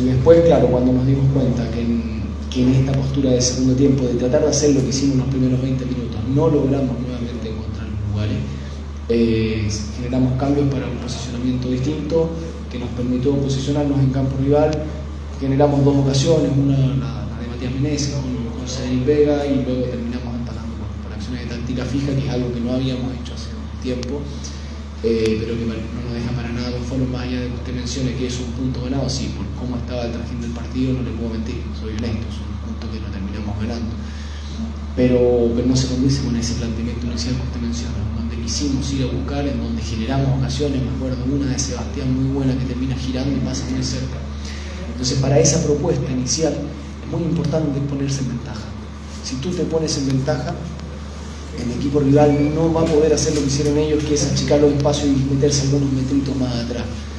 Y después, claro, cuando nos dimos cuenta que en esta postura de segundo tiempo, de tratar de hacer lo que hicimos en los primeros 20 minutos, no logramos nuevamente encontrar los lugares, generamos cambios para un posicionamiento distinto que nos permitió posicionarnos en campo rival. Generamos dos ocasiones, una la de Matías Meneses con Cedric Vega, y luego terminamos empatando por acciones de táctica fija, que es algo que no habíamos hecho hace un tiempo, pero que no nos deja para nada conforme, más allá de que usted mencione que es un punto ganado. Sí, por cómo estaba el trajín del partido, no le puedo mentir, soy honesto, es un punto que no terminamos ganando, pero no se condice con ese planteamiento inicial que usted menciona, donde quisimos ir a buscar, en donde generamos ocasiones. Me acuerdo una de Sebastián muy buena que termina girando y pasa muy cerca. Entonces, para esa propuesta inicial es muy importante ponerse en ventaja. Si tú te pones en ventaja, el equipo rival no va a poder hacer lo que hicieron ellos, que es achicar los espacios y meterse algunos metritos más atrás.